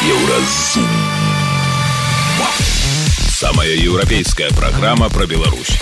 Еўразум. Самая еўрапейская праграма пра Беларусь.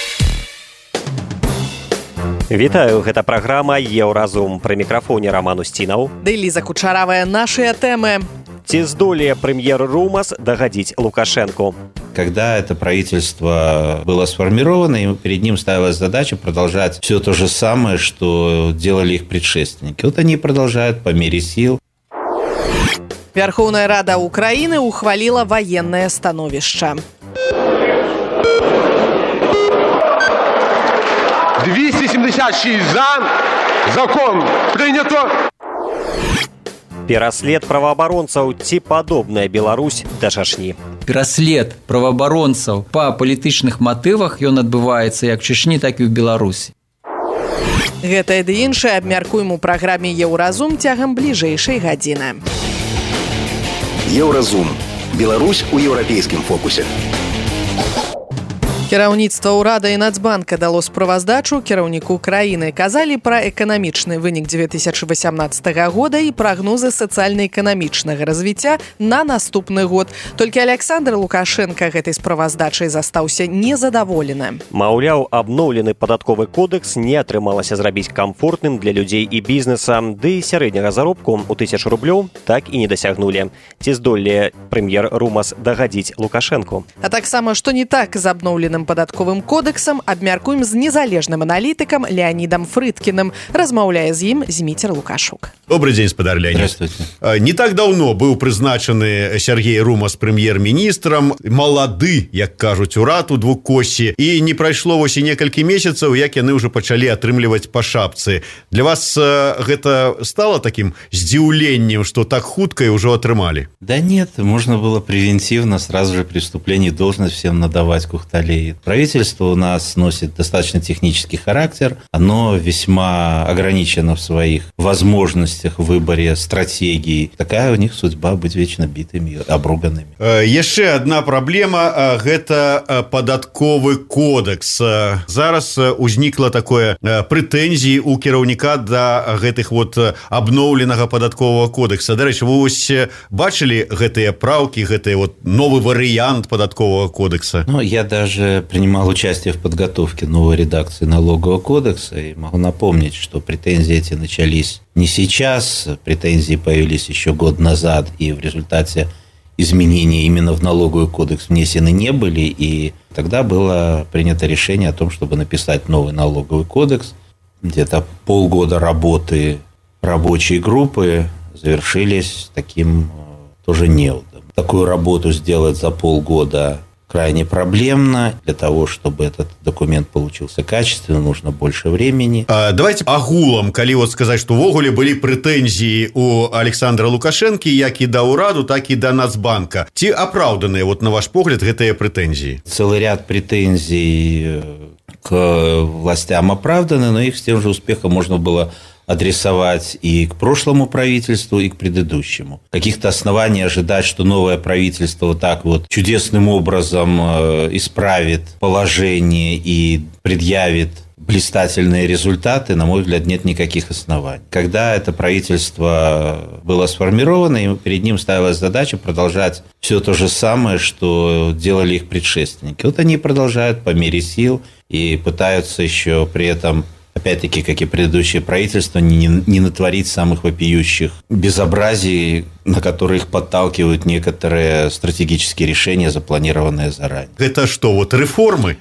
Вітаю, гэта праграма «Еўразум». Пры мікрафоне Роман Устинаў. Ды Лиза Кучаравая. Нашыя тэмы. Ці здолее прэм'ер Румас дагадзіць Лукашенку? Когда это правительство было сформировано, и перед ним ставилась задача продолжать все то же самое, что делали их предшественники. Вот они продолжают по мере сил. Верховная Рада Украины ухвалила военное становішча. 276 за. Закон прийнято. Пераслед праваабаронцаў, ці падобная Беларусь да Чачні. Пераслед праваабаронцаў па палітычных матывах ён адбываецца як Чачні, так і ў Беларусі. Гэта ды іншае абмяркуем у праграме «Еўразум» цягам бліжэйшай гадзіны. Еўразум. Беларусь у еўрапейскім фокусе. Кіраўніцтва ўрада і Нацбанка дало справаздачу кіраўніку краіны. Казалі пра эканамічны вынік 2018 года і прагнозы сацыяльна-эканамічнага развіцця на наступны год. Толькі Александр Лукашенко гэтай справаздачай застаўся незадаволены. Маўляў, абноўлены падатковы кодекс не атрымалася зрабіць камфортным для людзей і бізнеса, ды і сярэдняга заробку ў 1000 рублёў так і не дасягнулі. Ці здолее прэм'ер Румас дагадзіць Лукашенку? А таксама, што не так з абноўленым падатковым кодексам, абмяркуем з незалежным аналітыкам Леонидом Фрыдкиным. Размаўляе з ім Зміцер Лукашук. Добрый день, спадар Леонид. Не так давно быў прызначаны Сергей Румас прэм'ер-міністрам. Малады, як кажуць, урад у двукоссі. І не прайшло вось і некалькі месяцаў, як яны ўжо пачалі атрымліваць па шапцы. Для вас гэта стало таким здзіўленнем, что так хутка і ўжо атрымалі? Да нет, можно было превентивно сразу же при вступлении в должность всем надавать кухталей. Правительство у нас носит достаточно технический характер. Оно весьма ограничено в своих возможностях в выборе стратегии. Такая у них судьба быть вечно битыми, обруганными. Яшчэ одна праблема – гэта падатковы кодекс. Зараз узнікла такое прэтэнзіі у кіраўніка да гэтых вот абноўленага падатковага кодекса. Дарэчы, вы вось бачылі гэтыя праўкі, гэты вот новый варыянт падатковага кодекса? Ну, я даже принимал участие в подготовке новой редакции налогового кодекса и могу напомнить, что претензии эти начались не сейчас, претензии появились еще год назад, и в результате изменения именно в налоговый кодекс внесены не были, и тогда было принято решение о том, чтобы написать новый налоговый кодекс. Где-то полгода работы рабочей группы завершились таким тоже неудом. Такую работу сделать за полгода крайне проблемно. Для того, чтобы этот документ получился качественно, нужно больше времени. Давайте агулам, калі вот сказать, что увогуле были претензии у Александра Лукашенко, як и да ўраду, так и да Нацбанка. Ці апраўданыя, вот на ваш погляд, гэтыя претензии? Целый ряд претензий к властям оправданы, но их с тем же успехом можно было адресовать и к прошлому правительству, и к предыдущему. Каких-то оснований ожидать, что новое правительство вот так вот чудесным образом исправит положение и предъявит блистательные результаты, на мой взгляд, нет никаких оснований. Когда это правительство было сформировано, и перед ним ставилась задача продолжать все то же самое, что делали их предшественники. Вот они продолжают по мере сил и пытаются еще при этом, опять-таки, как и предыдущее правительство, не натворить самых вопиющих безобразий, на которые их подталкивают некоторые стратегические решения, запланированные заранее. Это что, вот реформы?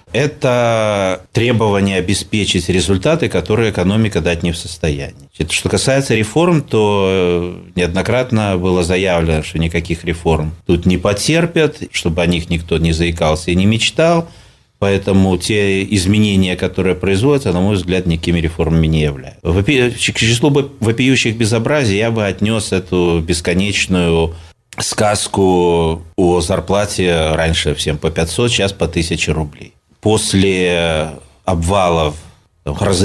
Это требование обеспечить результаты, которые экономика дать не в состоянии. Что касается реформ, то неоднократно было заявлено, что никаких реформ тут не потерпят, чтобы о них никто не заикался и не мечтал. Поэтому те изменения, которые производятся, на мой взгляд, никакими реформами не являются. К числу вопиющих безобразий я бы отнес эту бесконечную сказку о зарплате раньше всем по 500, сейчас по 1000 рублей. После обвалов грозы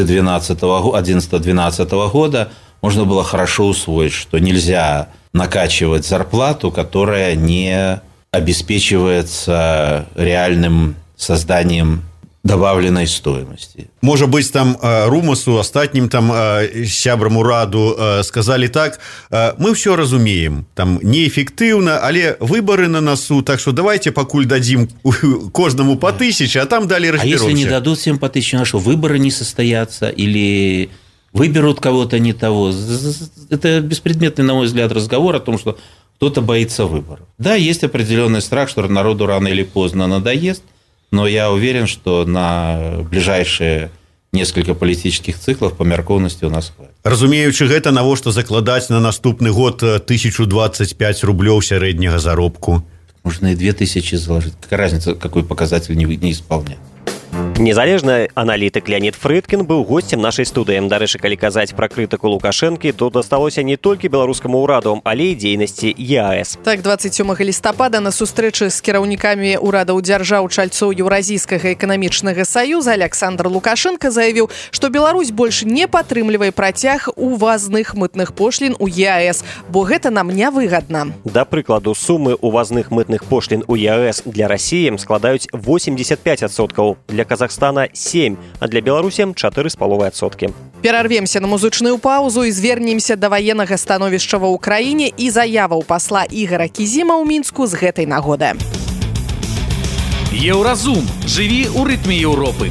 11-12 года можно было хорошо усвоить, что нельзя накачивать зарплату, которая не обеспечивается реальным созданием добавленной стоимости. Может быть, там Румасу, остатнім там сябрам ураду сказали так: мы все разумеем, там неэффективно, але выборы на носу, так что давайте покуль дадим каждому по 1000, а там далее разберемся. А если не дадут всем по 1000, что выборы не состоятся или выберут кого-то не того? Это беспредметный, на мой взгляд, разговор о том, что кто-то боится выборов. Да, есть определенный страх, что народу рано или поздно надоест, но я уверен, что на ближайшие несколько политических циклов помяркованности у нас хватит. Разумеючы гэта, навошта закладаць на наступны год 1025 рублёў сярэдняга заробку? Можно и 2000 заложить. Какая разница, какой показатель не исполнять? Незалежны аналітык Леонид Фрыдкін быў госцем нашай студыі. Дарэчы, калі казаць пра крытыку Лукашэнкі, то дасталося не толькі беларускаму ўраду, але і дзейнасці ЕАЭС. Так, 27 лістапада на сустрэчы з кіраўнікамі ўрадаў дзяржаў чальцоў Еўразійскага эканамічнага саюза Александр Лукашенко заявіў, што Беларусь больш не падтрымлівае працяг увазных мытных пошлін у ЕАЭС, бо гэта нам не выгадна. Да прыкладу, сумы увазных мытных пошлін у ЕАЭС для Расіі складаюць 85%, для Казахстана 7%, а для Беларусі 4,5%. Перарвемся на музычную паузу і звернемся да ваеннага становішча ва ўкраіне і заяваў пасла Ігора Кізіма ў Мінску з гэтай нагоды. Еўразум. Жыві ў рытме Еўропы.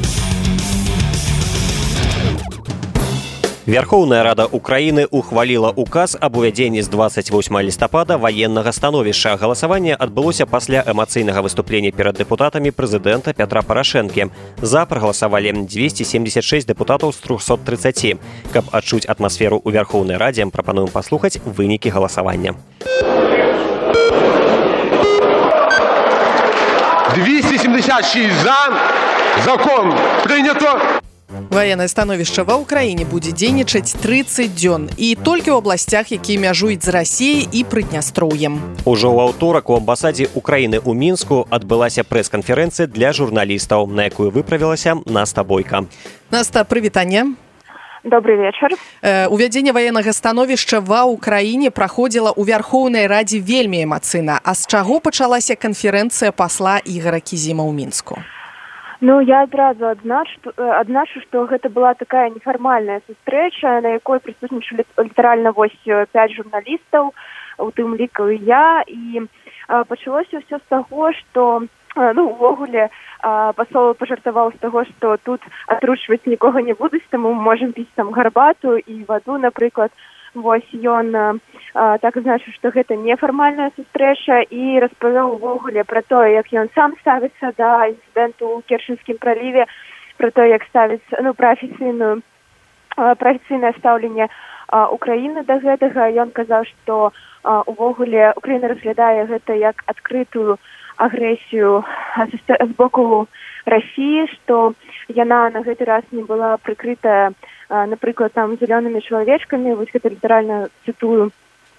Верховная Рада Украины ухвалила указ об увядзенні з 28 лістапада военного становішча. Галасаванне адбылося пасля эмацыйнага выступлення перад дэпутатамі прэзідэнта Петра Порошэнкі. За прагаласавалі 276 дэпутатаў з 330. Каб адчуць атмасферу ў Верховнай Радзе, прапануем паслухаць вынікі галасавання. 276 за. Закон прийнято. Военное становішча ва ўкраіне будзе дзейнічаць 30 дзён і толькі ў абласцях, якія мяжуюць з Расіяй і Прыднястроўем. Ужо ў аўторак у амбасадзе Украіны ў Мінску адбылася прэс-канферэнцыя для журналістаў, на якую выправілася Наста Бойка. Наста, прывітанне. Добрый вечер. Увядзенне военнага становішча ва ўкраіне праходзіла ў Верхоўнай Радзе вельмі эмацыйна. А з чаго пачалася канферэнцыя пасла Ігора Кізіма ў Мінску? Ну, я адразу адзначу, што гэта была такая нефармальная сустрэча, на якой прысутнічалі літаральна 5 журналістаў, у тым ліку і я, і пачалося ўсё з таго, што, увогуле, пасол пажартаваў з таго, што тут атручваць нікога не будуць, таму мы можам піць там гарбату і ваду, напрыклад. Вось ён так азначыў, што гэта нефармальная сустрэча і распавёў увогуле пра тое, як ён сам ставіцца да інцыдэнту ў Керчынскім праліве, пра тое, як ставіцца, пра афіцыйнае стаўленне Украіны да гэтага. Ён казаў, што увогуле Украіна разглядае гэта як адкрытую агрэсію з боку Расіі, што яна на гэты раз не была прыкрытая, напрыклад, там зялёнымі чалавечкамі, вось гэта літаральна цытую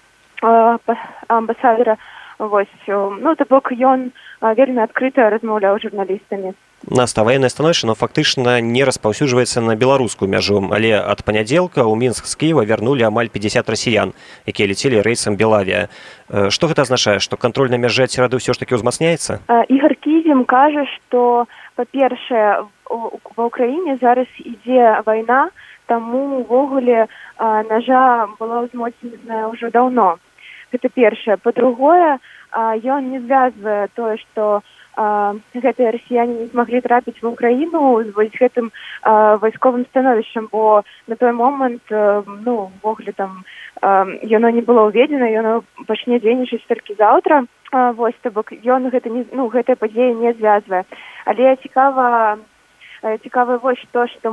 амбасадара. Вось, то бок ён вельмі адкрыта размаўляў з журналістамі. Наста, военное становішча, фактычна не распаўсюджваецца на беларускую мяжу, але ад панядзелка ў Мінск з Кіева вярнулі амаль 50 расіян, якія ляцелі рэйсам Белавія. Што гэта азначае, што кантроль на мяжы ад серады ўсё ж такі ўзмацняецца? Ігор Кізім кажа, што, па-першае, ва ўкраіне зараз ідзе вайна, таму увогуле мяжа была ўзмоцненая ўжо даўно. Гэта першае. Па-другое, ён не звязвае тое, што гэтыя расіяне не змаглі трапіць ва ўкраіну з вось гэтым вайсковым становішчам, бо на той момант, увогуле там яно не было ўведзена, яно пачне дзейнічаць толькі заўтра. Вось, то бок ён гэтыя падзеі не звязвае. Але цікава вось то, што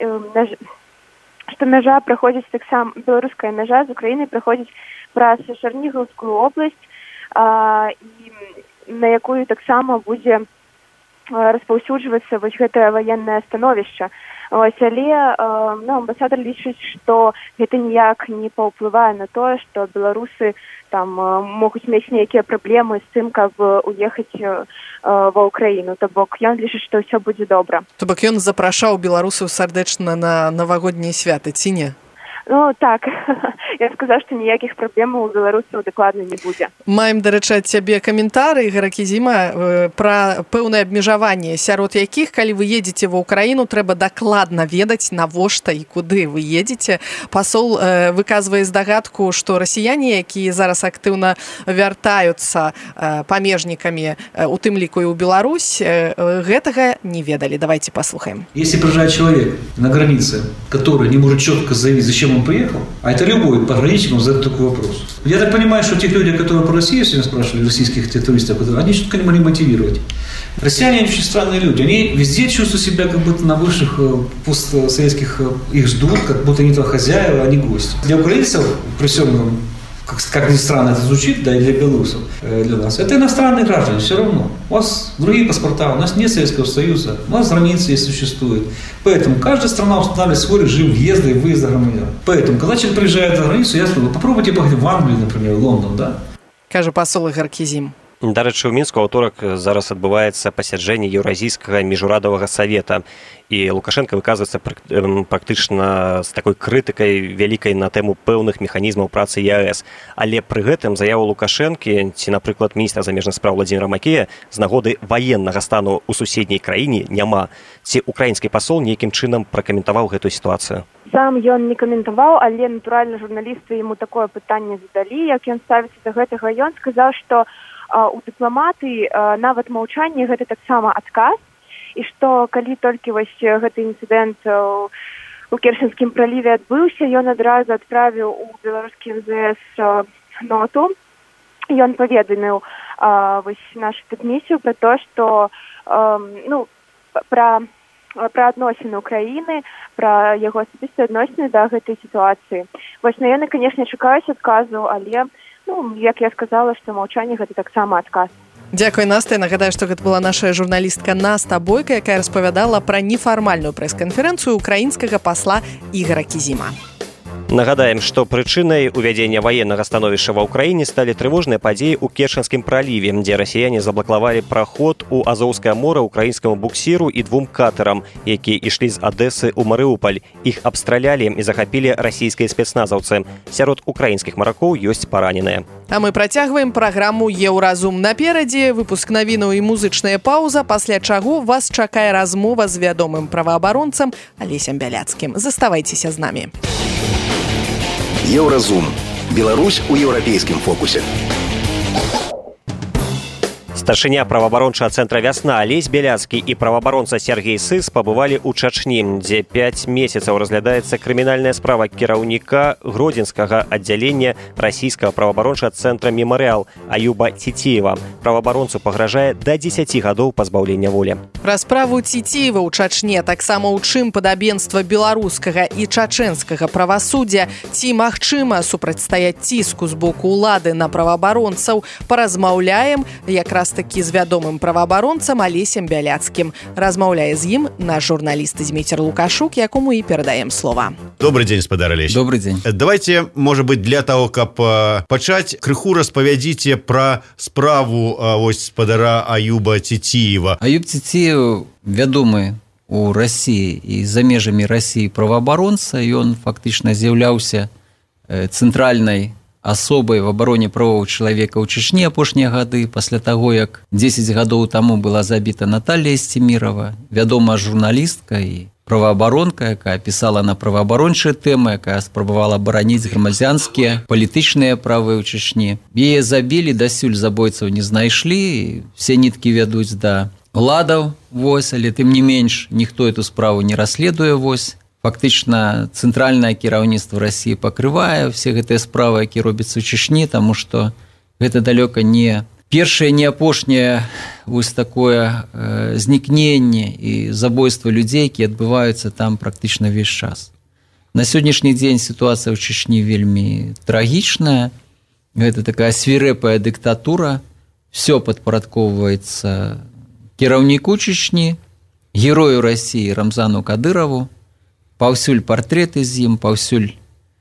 што мяжа праходзіць таксама, беларуская мяжа з Украінай праходзіць праз Чарнігаўскую обласць, і на якую таксама будзе распаўсюджвацца вось гэтае ваеннае становішча. Ось, але амбасадар лічыць, што гэта ніяк не паўплывае на тое, што беларусы там могуць мець нейкія праблемы з тым, каб уехаць ва ўкраіну. То бок ён лічыць, што ўсё будзе добра. То бок ён запрашаў беларусаў сардэчна на навагоднія святы, ці не? Ну, так, я сказаў, што ніякіх праблемаў у беларусаў дакладна не будзе. Маем, дарэчы, ад цябе каментары, Ігора Кізіма, пра пэўнае абмежаванне, сярод якіх, калі вы едзеце ва ўкраіну, трэба дакладна ведаць, навошта і куды вы едзеце. Пасол выказвае здагадку, што расіяне, якія зараз актыўна вяртаюцца памежнікамі, у тым ліку і ў Беларусь, гэтага не ведалі. Давайте послухаем. Если приезжает человек на границе, который не может четко заявить, зачем он приехал, а это любой пограничник задает такой вопрос. Я так понимаю, что тех людей, которые про Россию сегодня спрашивали, российских туристов, они что-то не могли мотивировать. Россияне очень странные люди. Они везде чувствуют себя как будто на бывших постсоветских, их ждут, как будто они этого хозяева, а не гости. Для украинцев, при всем, как ни странно это звучит, да, и для белорусов, для нас, это иностранные граждане, все равно. У вас другие паспорта, у нас нет Советского Союза, у нас границы есть, существуют. Поэтому каждая страна устанавливает свой режим въезда и выезда граждан. Поэтому, когда человек приезжает за границу, я скажу, попробуйте поехать в Англию, например, в Лондон, да? Кажа пасол Ігор Кізім. Дарэчы, у Мінску аўторак зараз адбываецца пасяджэнне Еўразійскага міжурадавага савета, і Лукашенко выказваецца практычна з такой крытыкай вялікай на тэму пэўных механізмаў працы ЕАЭС. Але пры гэтым заяву Лукашэнкі ці, напрыклад, міністра замежных спраў Владзіміра Макея з нагоды ваеннага стану ў суседняй краіне няма. Ці украінскі пасол нейкім чынам пракаментаваў гэтую сітуацыю? Сам ён не каментаваў, але, натуральна, журналісты яму такое пытанне задалі, як ён ставіцца да гэтага. Ён сказаў, што у дыпламатыі нават маўчанне гэта таксама адказ, і што калі толькі вось гэты інцыдэнт у Керченскім праліве адбыўся, ён адразу адправіў у беларускі МЗС ноту. Ён паведаміў вось нашу дыпмісію пра то, што пра адносіны ўкраіны, пра яго асабістыя адносіны да гэтай сітуацыі. Вось, яны, канешне, чакаюць адказу, але як я сказала, што маўчанне гэта таксама адказ. Дзякуй, Настя. Нагадаю, што гэта была наша журналістка Наста Бойка, якая распавядала пра нефармальную прэс-канферэнцыю украінскага пасла Ігора Кізіма. Нагадаем, што прычынай увядзення ваеннага становішча ва ўкраіне сталі трывожныя падзеі ў Керченскім праліве, дзе расіяне заблакавалі праход у Азоўскае мора ўкраінскаму буксіру і 2 катарам, якія ішлі з Адэсы ў Марыуполь. Іх абстралялі і захапілі расійскія спецназаўцы. Сярод украінскіх маракоў ёсць параненыя. А мы працягваем праграму «Еўразум». Наперадзе выпуск навінаў і музычная паўза, пасля чаго вас чакае размова з вядомым праваабаронцам Алесем Бяляцкім. Заставайцеся з намі. Еўразум. Беларусь у еўрапейскім фокусе. Старшыня праваабарончага цэнтра «Вясна» Алесь Бяляцкі і праваабаронца Сергей Сыс пабывалі ў Чачні, дзе 5 месяцаў разглядаецца крымінальная справа кіраўніка Гродзенскага аддзялення расійскага праваабарончага цэнтра «Мемарыял» Аюба Цітеева. Праваабаронцу пагражае да 10 гадоў пазбаўлення волі. Пра справу Цітеева ў Чачне, таксама ў чым падабенства беларускага і чачэнскага правасуддзя, ці магчыма супрацьстаяць ціску з боку ўлады на праваабаронцаў, паразмаўляем якраз такі з вядомым праваабаронцам Алесем Бяляцкім. Размаўляе з ім наш журналіст Зміцер Лукашук, якому і перадаем слова. Добрый день, спадар Алесь. Добрый день. Давайте, может быть, для того, каб пачаць, крыху распавядзіце пра справу вось спадара Аюба Цітеева. Аюб Цітеев вядомы у России і за межамі России праваабаронца, і ён фактычна з'яўляўся цэнтральнай асобай в абароне правоў чалавека ў Чечні апошнія гады, пасля таго, як 10 гадоў таму была забіта Наталья Истемирова, вядомая журналістка і праваабаронка, якая пісала на праваабарончыя тэмы, якая спрабавала бараніць грамадзянскія палітычныя правы ў Чечні. Яе забілі, дасюль забойцаў не знайшлі, все ніткі вядуць да уладаў, вось, але тым не менш ніхто эту справу не расследуе, вось. Фактычна цэнтральнае кіраўніцтва России пакрывае все гэтыя справы, якія робяцца ў Чечні, таму што гэта далёка не першае, не апошняе вось такое знікненне і забойства людзей, якія адбываюцца там практычна ўвесь час. На сённяшні дзень сітуацыя ў Чечні вельмі трагічная. Гэта такая свірэпая дыктатура, все падпарадкоўваецца кіраўніку Чечні, герою России Рамзану Кадырову. Паўсюль партрэты з ім, паўсюль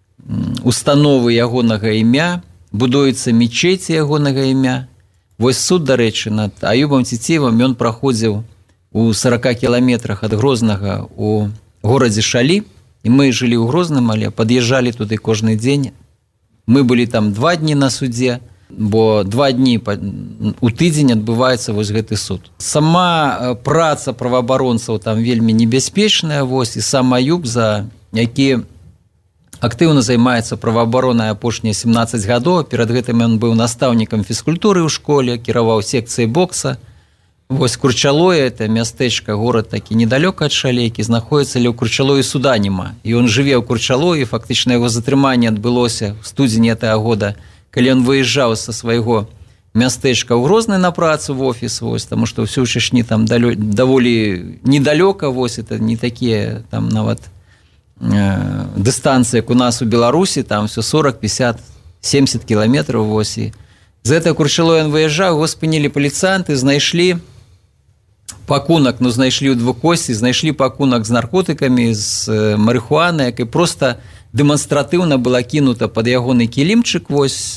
установы ягонага імя, будуецца мечеці ягонага імя. Вось суд, дарэчы, над Аюбам Цітеевым ён праходзіў у 40 кіламетрах ад Грознага у горадзе Шалі, І мы жылі ў Грозным, але пад'язджалі туды кожны дзень. Мы былі там 2 дні на судзе, бо 2 дні у тыдзень адбываецца вось гэты суд. Сама праца праваабаронцаў там вельмі небяспечная, вось, і сам Аюб, які актыўна займаецца праваабаронай апошнія 17 гадоў, перад гэтым ён быў настаўнікам фізкультуры ў школе, кіраваў секцыяй бокса. Вось Курчалоя, это мястэчка, горад такі недалёка ад Шалейкі, знаходіцца, але ў Курчалоі суда няма. І ён жыве ў Курчалоі, фактычна яго затрыманне адбылося ў студзені гэтага года, калі ён выязджаў са свайго мястэчка ў Грозны на працу в офіс, вось, таму што ўсё ў Чачні там даволі недалёка, вось, это не такія там нават дыстанцыі, як у нас у Беларусі, там все 40, 50, 70 кіламетраў, вось, і з гэтага Курчалоя ён выязджаў, его спынілі паліцыянты, знайшлі пакунак, знайшлі ў Двукосці, знайшлі пакунак з наркотыкамі, з марыхуанай, якая проста дэманстратыўна была кінута пад ягоны кілімчык, вось,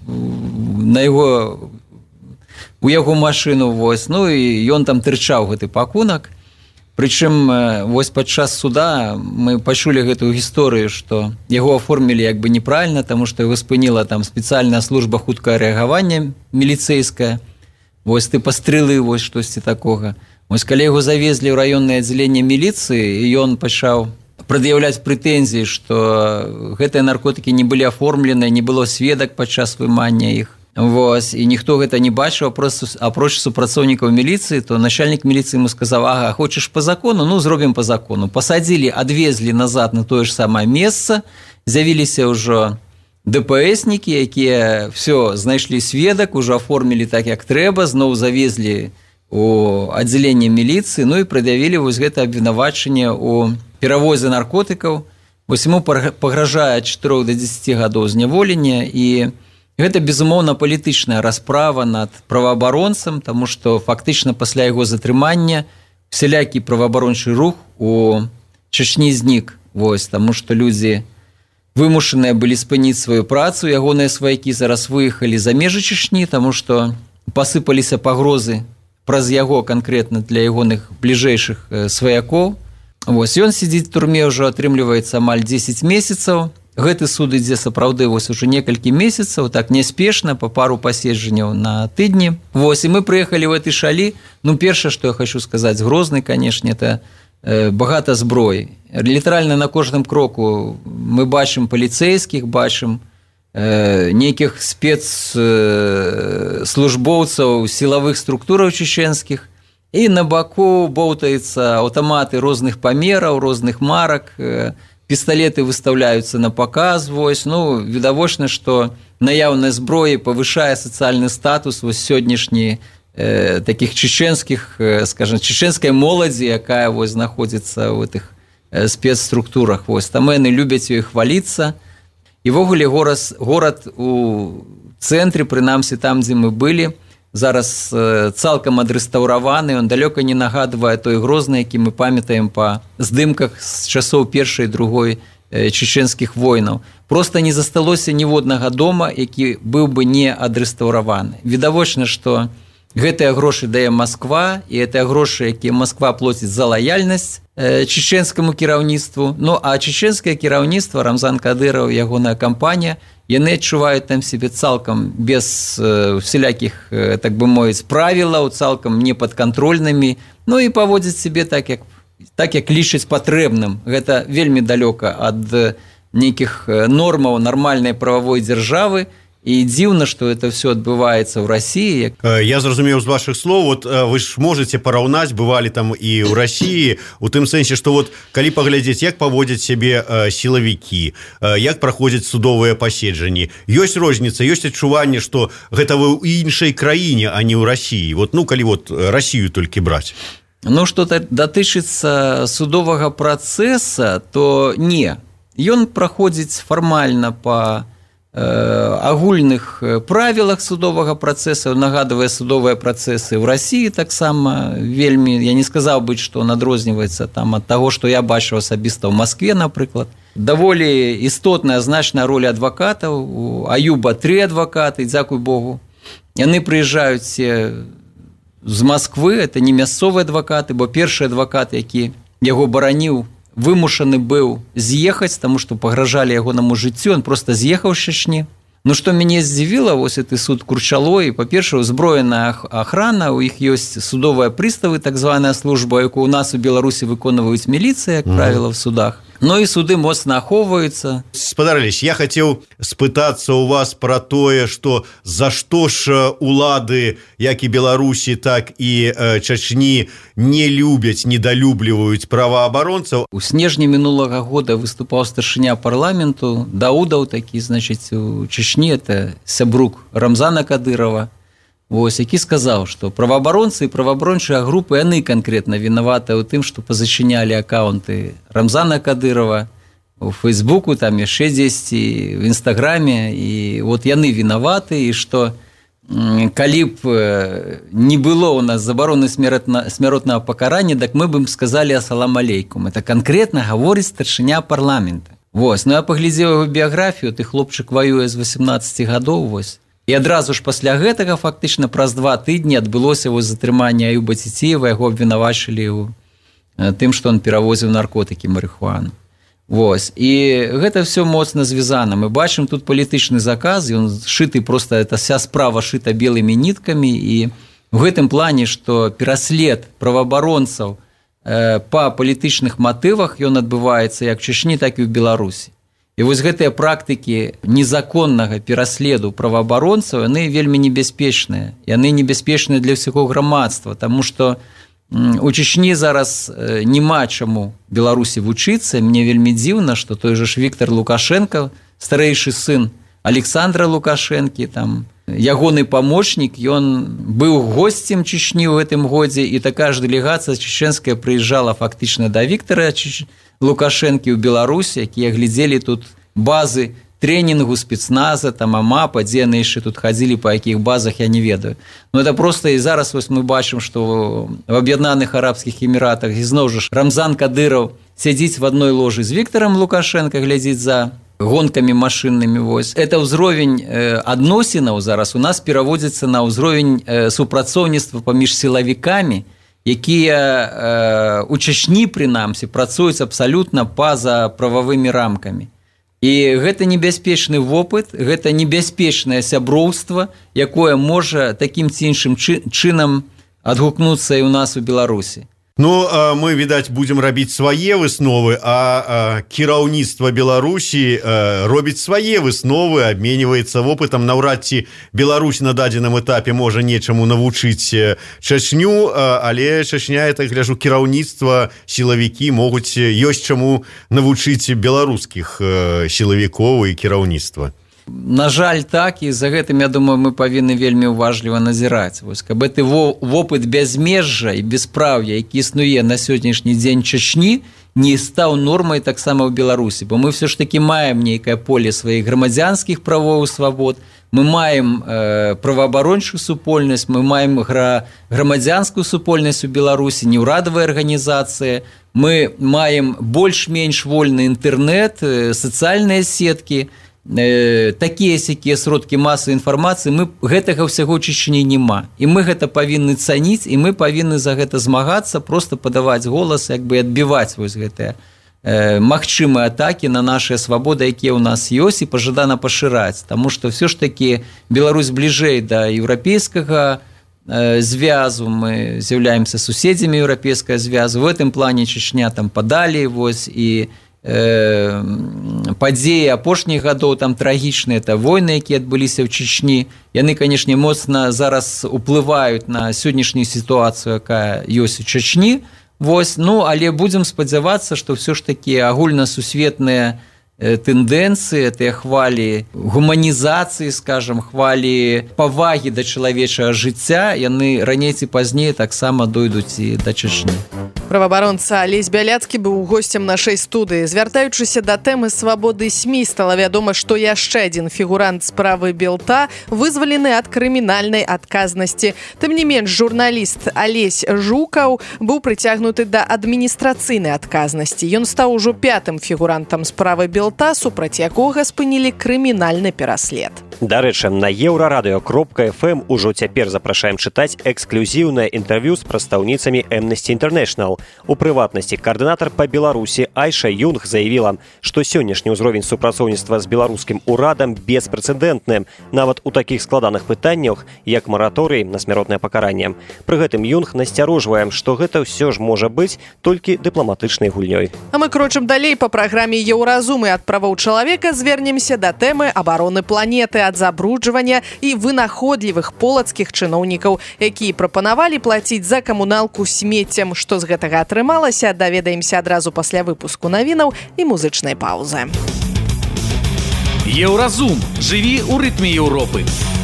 у яго машыну, вось, і ён там тырчаў гэты пакунак. Прычым, вось падчас суда мы пачулі гэтую гісторыю, што яго аформілі як бы неправільна, таму што яго спыніла там спецыяльная служба хуткага рэагавання міліцэйская, вось, тыпа стрэлы, вось, штосьці такога. Вось, калі яго завезлі ў раённае аддзяленне міліцыі, і ён пачаў прад'яўляць прэтэнзіі, што гэтыя наркотыкі не былі аформлены, не было сведак падчас вымання іх. Вось, і ніхто гэта не бачыў, апроч супрацоўнікаў міліцыі, то начальнік міліцыі ему сказаў: ага, хочаш па закону? Ну, зробім па закону. Пасадзілі, адвезлі назад на тое ж самае месца, з'явіліся ўжо ДПСнікі, якія все знайшлі сведак, ужо аформілі так, як трэба, зноў завезлі у аддзяленне міліцыі, і прад'явілі вось гэта абвінавачанне ў перавозе наркотыкаў. Вось яму пагражае ад 4 до 10 гадоў зняволення, і гэта, безумоўна, палітычная расправа над праваабаронцам, таму што фактычна пасля яго затрымання усялякі праваабарончы рух у Чачні знік, вось, таму што людзі вымушаныя былі спыніць сваю працу, ягоныя сваякі зараз выехалі за межы Чачні, таму што пасыпаліся пагрозы праз яго канкрэтна для ягоных бліжэйшых сваякоў. Вось, ён сидзіць в турме, ўжо атрымліваецца амаль 10 месяцаў. Гэты суд ідзе сапраўды вось уже некалькі месяцаў, так няспешна, па пару паседжанняў на тыдні. Вось, і мы прыехалі в этой Шалі. Першае, што я хочу сказаць, Грозны, канешне, это багата зброі. Літаральна на кожным кроку мы бачым паліцэйскіх, бачым нейкіх спецслужбоўцаў сілавых структураў чеченскіх, і на баку боўтаюцца аўтаматы розных памераў, розных марак, пісталеты выстаўляюцца на паказ, вось, відавочна, што наяўнасць зброі павышае сацыяльны статус вось сённяшні такіх чеченскіх, скажем, чеченскай моладзі, якая вось знаходзіцца ў гэтых спецструктурах, вось, там яны любяць ёй хваліцца. І ввогуле горад у цэнтры, прынамсі там, дзе мы былі, зараз цалкам адрэстаўраваны, ён далёка не нагадвае той Грозны, які мы памятаем па здымках з часоў першай і другой чеченскіх войнаў. Проста не засталося ніводнага дома, які быў бы не адрэстаўраваны. Відавочна, што гэтыя грошы дае Масква, і гэтыя грошы, якія Масква плоціць за лаяльнасць чеченскаму кіраўніцтву. А чеченскае кіраўніцтва, Рамзан Кадыров, ягоная кампанія, яны адчуваюць там себе цалкам без усялякіх, так бы мовіць, правілаў, цалкам непадкантрольнымі, і паводзяць себе так, як лічаць патрэбным. Гэта вельмі далёка ад нейкіх нормаў нармальнай прававой дзяржавы. І дзіўна, што это все адбываецца ў Расіі. Я зразумеў з вашых слоў, вы ж можаце параўнаць, бывалі там і ў Расіі, у тым сэнсе, што калі паглядзець, як паводзяць сябе сілавікі, як праходзяць судовыя паседжанні, ёсць розніца, ёсць адчуванне, што гэта вы ў іншай краіне, а не ў Расіі. Калі Расію толькі браць. Што датычыцца судовага працэса, то не. Ён праходзіць фармальна па агульных правілах судовага працэса, нагадвае судовыя працэсы ў Расіі таксама вельмі, я не сказаў бы, што надрозніваецца там ад таго, што я бачыў асабіста ў Маскве, напрыклад. Даволі істотная, значная роля адвакатаў. У Аюба 3 адвакаты, дзякуй Богу. Яны прыязджаюць з Масквы, это не мясцовыя адвакаты, бо першы адвакат, які яго бараніў вымушаны быў з'ехаць, таму што пагражалі ягонаму жыццю, ён проста з'ехаў з Чачні. Ну, што мяне здзівіла, вось гэты суд Курчалой, па-першае, узброеная ахрана, у іх ёсць судовыя прыставы, так званая служба, якую у нас у Беларусі выконваюць міліцыя, як правіла, в судах. Ну і суды моцна ахоўваюцца. Спадар Алесь, я хацеў спытацца ў вас пра тое, што за што ж улады, як і Беларусі, так і Чачні не любяць, недалюбліваюць праваабаронцаў. У снежні мінулага года выступаў старшыня парламенту, Даудаў такі, значыць, у Чачні, это сябрук Рамзана Кадырова, вось, які сказаў, што праваабаронцы і праваабарончыя групы, яны канкрэтна вінаваты ў тым, што пазачынялі акаунты Рамзана Кадырова у Фейсбуку, там яшчэ дзесьці, в Інстаграме, і вот яны вінаваты, і што калі б не было у нас забароны смяротнага пакарання, так мы б ім сказалі асалам алейкум. Это канкрэтна гаворыць старшыня парламента. Вось, ну я паглядзеў яго біяграфію, ты хлопчык ваюе з 18 гадоў, вось. І адразу ж пасля гэтага, фактычна праз 2 тыдні адбылося затрыманне Аюба Цицеева, яго абвінавачылі ў тым, што ён перавозіў наркотыкі, марыхуану. Вось. І гэта все моцна звязана. Мы бачым тут палітычны заказ, ён шыты проста, эта вся справа шыта белымі ніткамі, і в гэтым плане, што пераслед праваабаронцаў па палітычных матывах ён адбываецца як в Чачні, так і ў Беларусі. І вось гэтыя практыкі незаконнага пераследу праваабаронцаў, яны вельмі небяспечныя. Яны небяспечныя для ўсяго грамадства, таму што у Чачні зараз няма чаму Беларусі вучыцца. Мне вельмі дзіўна, што той же ж Віктор Лукашенко, старэйшы сын Александра Лукашэнкі, там, ягоны памочнік, ён быў госцем Чачні ў гэтым годзе, і такая ж дэлегацыя чачэнская прыязджала фактычна да Віктора Лукашэнкі ў Беларусі, якія глядзелі тут базы трэнінгу спецназа, там АМАПа, дзе яны яшчэ тут хадзілі, па якіх базах, я не ведаю. Ну, это просто і зараз вось мы бачым, што в Аб'яднаных Арабскіх Эміратах ізноў жа Рамзан Кадыров сядзіць в адной ложы з Віктарам Лукашенко, глядзіць за гонкамі машыннымі. Вось. Это ўзровень адносінаў зараз у нас пераводзіцца на ўзровень супрацоўніцтва паміж сілавікамі, якія у Чачні, прынамсі, працуюць абсалютна па-за прававымі рамкамі. І гэта небяспечны вопыт, гэта небяспечнае сяброўства, якое можа такім ці іншым чынам адгукнуцца і ў нас у Беларусі. Ну, мы, відаць, будзем рабіць свае высновы, а кіраўніцтва Беларусі робіць свае высновы, абменьваецца вопытам. Наўрад ці Беларусь на дадзеным этапе можа нечаму навучыць Чачню, але Чачня, я так гляжу, кіраўніцтва, сілавікі могуць, ёсць чаму навучыць беларускіх сілавікоў і кіраўніцтва. На жаль, так, і за гэтым, я думаю, мы павінны вельмі уважліва назіраць. Вось, каб гэты вопыт бязмежжа і беспраўя, які існуе на сённяшні дзень Чачні, не стаў нормай таксама ў Беларусі, бо мы все ж таки маем нейкае поле сваіх грамадзянскіх правоў і свабод, мы маем праваабарончую супольнасць, мы маем грамадзянскую супольнасць у Беларусі, неўрадавыя арганізацыі, мы маем больш-менш вольны інтэрнэт, сацыяльныя сеткі, такія-сякія сродкі масавай інфармацыі, мы гэтага ўсяго ў Чачні няма. І мы гэта павінны цаніць, і мы павінны за гэта змагацца, проста падаваць голас, як бы адбіваць вось гэтыя магчымыя атакі на нашыя свабоды, якія ў нас ёсць, і пажадана пашыраць. Таму што ўсё ж такі Беларусь бліжэй да еўрапейскага звязу, мы з'яўляемся суседзямі еўрапейскага звязу. В гэтым плане Чачня там падалей, вось, і падзеі апошніх гадоў там трагічныя, это войны, якія адбыліся ў Чачні, яны, канешне, моцна зараз уплываюць на сённяшнюю сітуацыю, якая ёсць у Чачні. Вось, ну, але будзем спадзявацца, што ўсё ж такі агульнасусветныя тэндэнцыі, тыя хвалі гуманізацыі, скажам, хвалі павагі да чалавечага жыцця, яны раней ці пазней таксама дойдуць і да Чачні. Праваабаронца Алесь Бяляцкі быў госцем нашай студыі. Звяртаючыся да тэмы свабоды СМІ, стала вядома, што яшчэ адзін фігурант справы Белта вызвалены ад крымінальнай адказнасці. Тым не менш, журналіст Алесь Жукаў быў прыцягнуты да адміністрацыйнай адказнасці. Ён стаў ужо 5-м фігурантам справы Белта, супраць якога спынілі крымінальны пераслед. Дарэчы, на еўрарадыё.фм ужо цяпер запрашаем чытаць эксклюзіўнае інтэрв'ю з прадстаўніцамі Amnesty International. праблему. У прыватнасці каардынатар па Беларусі Айша Юнг заявіла, што сённяшні ўзровень супрацоўніцтва з беларускім урадам беспрэцэдэнтны, нават у такіх складаных пытаннях, як мараторый на смяротнае пакаранне. Пры гэтым Юнг насцярожвае, што гэта ўсё ж можа быць толькі дыпламатычнай гульнёй. А мы крочым далей па праграме «Еўразум» і ад правоў чалавека звернемся да тэмы абароны планеты ад забруджвання і вынаходлівых полацкіх чыноўнікаў, якія прапанавалі плаціць за камуналку смеццем. Што з гэтага атрымалася, даведаемся адразу пасля выпуску навінаў і музычнай паўзы. Еўразум. Жыві ў рытме Еўропы.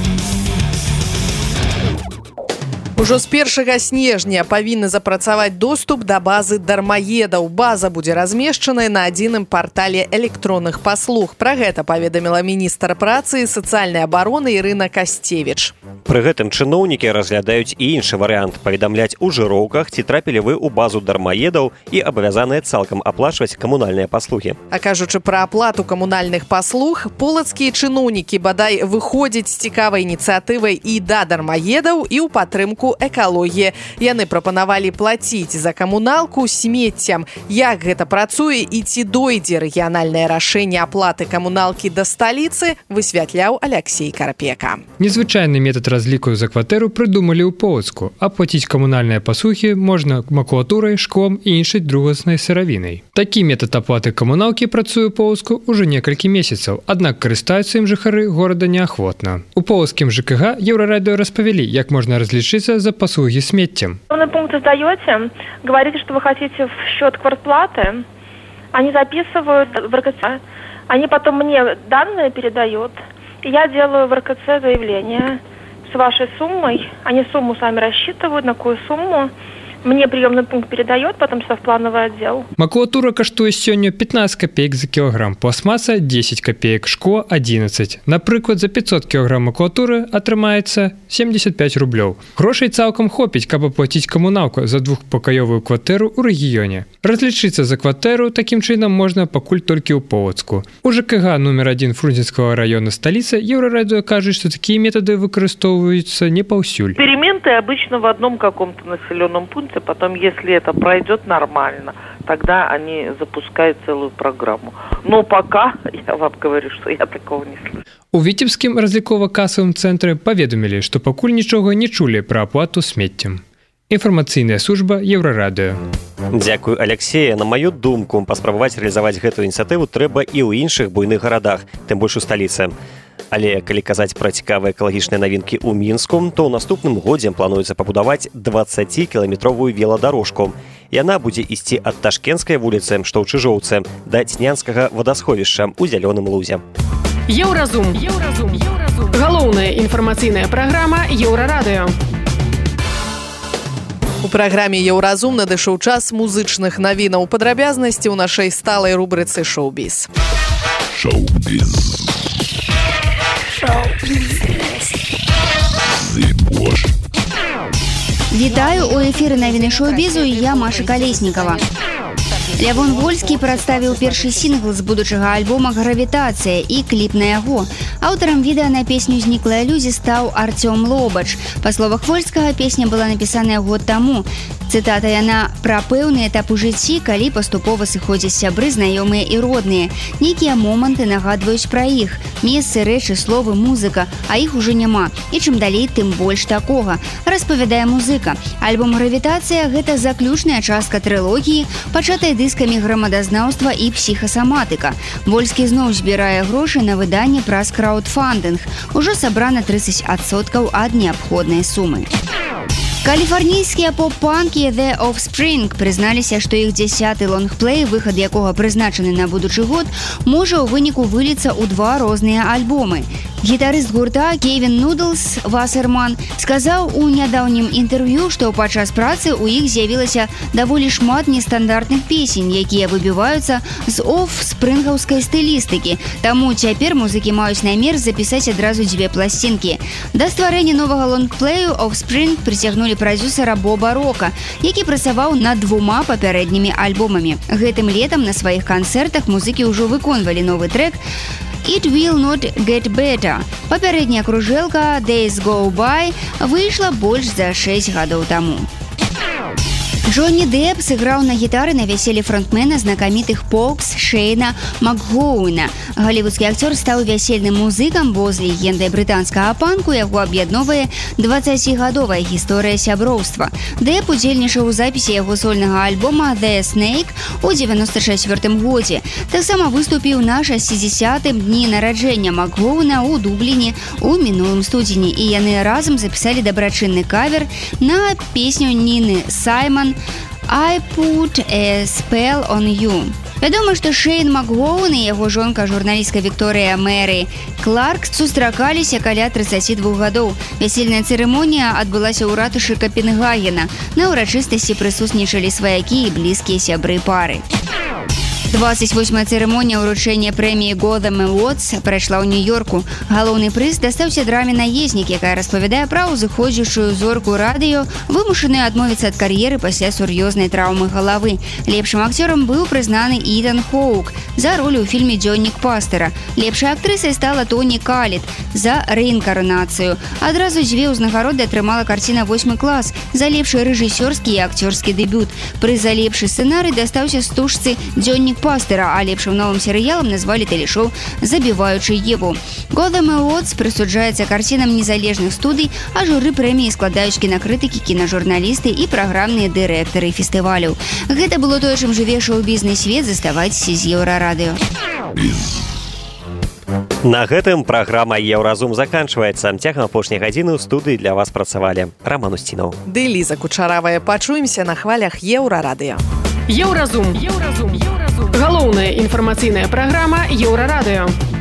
Ужо з 1 снежня павінны запрацаваць доступ да базы дармаедаў. База будзе размешчаная на адзіным партале электронных паслуг. Пра гэта паведаміла міністр працы і сацыяльнай абароны Ірына Касцевіч. Пры гэтым чыноўнікі разглядаюць і іншы варыянт – паведамляць у жыроўках, ці трапілі вы ў базу дармаедаў і абавязаныя цалкам аплачваць камунальныя паслугі. А кажучы пра аплату камунальных паслуг, полацкія чыноўнікі бадай выходзяць з цікавай ініцыятывай і да дармаедаў, і ў падтрымку экалогіі. Яны прапанавалі плаціць за камуналку смеццем. Як гэта працуе і ці дойдзе рэгіянальнае рашэнне аплаты камуналкі да сталіцы, высвятляў Аляксей Карпека. Незвычайны метад разліку за кватэру прыдумалі ў Полацку. Аплаціць камунальныя паслугі можна макулатурай, шклом і іншай другаснай сыравінай. Такі метад аплаты камуналкі працуе ў Полацку ўжо некалькі месяцаў, аднак карыстаюцца ім жыхары горада неахвотна. У полацкім ЖКХ Еўрарадыё распавялі, як можна разлічыцца за паслуги смеццем. Пункт сдаете, говорите, что вы хотите в счет квартплаты, они записывают в РКЦ, они потом мне данные передают, и я делаю в РКЦ заявление с вашей суммой, они сумму сами рассчитывают, на какую сумму, мне приемный пункт передает, потом софтплановый отдел. Макулатура каштуе сёння 15 копеек за килограмм, пластмасса 10 копеек, шкло 11. Напрыклад, за 500 килограмм макулатуры атрымаецца 75 рублёў. Грошай цалкам хопіць, каб аплаціць камуналку за двухпакаёвую кватэру ў рэгіёне. Разлічыцца за кватэру такім чынам можна пакуль толькі ў Полацку. У ЖКХ номер 1 Фрунзенскага района столицы Еўрарадыё кажуць, што такія метады выкарыстоўваюцца не паўсюль. Эксперименты обычно в одном каком-то населенном пункте, потом, если это пройдет нормально, тогда они запускают целую программу. Но пока, я вам говорю, что я такого не слышу. У Віцебскім разлікова-касавым цэнтры паведамілі, што пакуль нічога не чулі пра аплату смеццем. Інфармацыйная служба Еўрарадыё. Дзякую, Аляксея. На маю думку, паспрабаваць рэалізаваць гэтую ініцыятыву трэба і ў іншых буйных гарадах, тым больш у сталіцы. Але калі казаць пра цікавыя экалагічныя навінкі ў Мінску, то ў наступным годзе плануецца пабудаваць 20-кіламетровую веладарожку. Яна будзе ісці ад Ташкенскай вуліцы, што ў Чыжоўцы, да Цнянскага вадасховішча ў Зялёным лузе. Еўразум. Галоўная інфармацыйная праграма Еўрарадыё. У праграме «Еўразум» надышоў час музычных навінаў. Падрабязнасці ў нашай сталай рубрыцы «Шоу-біз». Вітаю, у эфіры навіны шоу-бізу, і я Маша Калеснікава. Лявон Вольскі прадставіў першы сінгл з будучага альбома «Гравітацыя» і кліп на яго. Аўтарам відэа на песню «Зніклая людзі» стаў Артём Лобач. Па словах Вольскага, песня была напісаная год таму. Цытата, яна пра пэўны этап у жыцці, калі паступова сыходзяць сябры, знаёмыя і родныя. Нейкія моманты нагадваюць пра іх. Месцы, рэчы, словы, музыка, а іх ужо няма. І чым далей, тым больш такога, распавядае музыка. Альбом «Гравітацыя» – гэта заключная частка трылогіі, пачатая дыскамі грамадазнаўства і псіхасаматыка. Вольскі зноў збірае грошы на выданне праз краўдфандынг. Ужо сабрана 30% ад неабходнай сумы. Каліфарнійскія поп-панкі The Offspring прызналіся, што іх 10-й лонгплей, выхад якога прызначаны на будучы год, можа ў выніку выліцца ў 2 розныя альбомы. Гітарыст гурта Кевін Нудлс Вассерман сказаў у нядаўнім інтэрв'ю, што падчас працы ў іх з'явілася даволі шмат нестандартных песень, якія выбіваюцца з офспрынгаўскай стылістыкі. Таму цяпер музыкі маюць намер запісаць адразу 2 пласцінкі. Да стварэння новага лонгплею Offspring прыцягнулі прадзюсара Боба Рока, які працаваў над 2 папярэднімі альбомамі. Гэтым летам на сваіх канцэртах музыкі ўжо выконвалі новы трэк «It Will Not Get Better». Папярэдняя кружэлка «Days Go By» выйшла больш за 6 гадоў таму. Джонни Депп сыграў на гітары на вяселле фронтмена знакамітых Pogues Шэйна Макгоуэна. Галівудскі акцёр стаў вясельным музыкам, бо з легендай брытанскага панку яго аб'ядноўвае 20-гадовая гісторыя сяброўства. Депп удзельнічаў у запісе яго сольнага альбома The Snake у 94 годзе. Таксама выступіў на 60-м дні нараджэння Макгоуэна ў Дубліне ў мінулым студзені, і яны разам запісалі дабрачынны кавер на песню Ніны Саймон «I put a spell on you». Вядома, што Шэйн Макгоуэн і яго жонка журналістка Вікторыя Мэры Кларк сустракаліся каля 32 гадоў. Вясельная цырымонія адбылася ў ратушы Капенгагена. На ўрачыстасці прысутнічалі сваякі і блізкія сябры пары. 28-я цырымонія ўручэння прэміі Gotham Awards прайшла ў Нью-Йорку. Галоўны прыз дастаўся драме «Наезнік», якая распавядае пра ўзыходзячую зорку радыё, вымушаную адмовіцца ад кар'еры пасля сур'ёзнай траўмы галавы. Лепшым акцёрам быў прызнаны Ітан Хоук за ролю ў фільме «Дзённік пастара». Лепшай актрысай стала Тоні Калет за рэінкарнацыю. Адразу дзве ўзнагароды атрымала карціна «8 клас» за лепшы рэжысёрскі і акцёрскі дэбют. Прыз за лепшы сцэнарый дастаўся стужцы «Дзённік пастара», а лепшым новым серыялам назвалі тэлешоу «Забіваючы Еву». Gotham Awards прысуджаецца карцінам незалежных студый, а журы прэміі складаюць кінакрытыкі, кінажурналісты і праграмныя дырэктары фестываляў. Гэта было тое, чым жыве шоу-бізнес-свет. Заставайцеся з Еўрарадыё. На гэтым праграма «Еўразум» заканчваецца. Цягам апошняй гадзіны ў студыі для вас працавалі Раман Устінаў ды Ліза Кучаравая. Пачуемся на хвалях Еўрарадыё. Еўразум. Галоўная інфармацыйная праграма Еўрарадыё.